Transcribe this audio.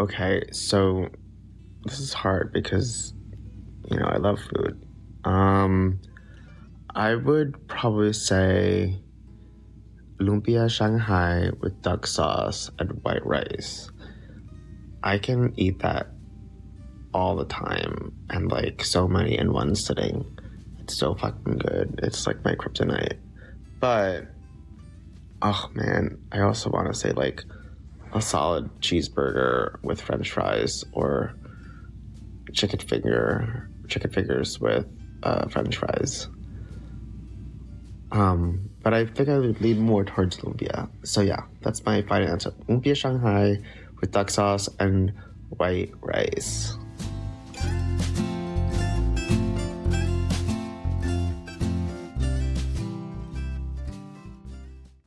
Okay, so this is hard because, I love food. Um, I would probably say lumpia Shanghai with duck sauce and white rice. I can eat that all the time and like so many in one sitting. It's so fucking good. It's like my kryptonite. But, oh man, I also want to say like a solid cheeseburger with french fries or chicken fingers with french fries. But I think I would lean more towards lumpia. So yeah, that's my final answer. Lumpia Shanghai with duck sauce and white rice.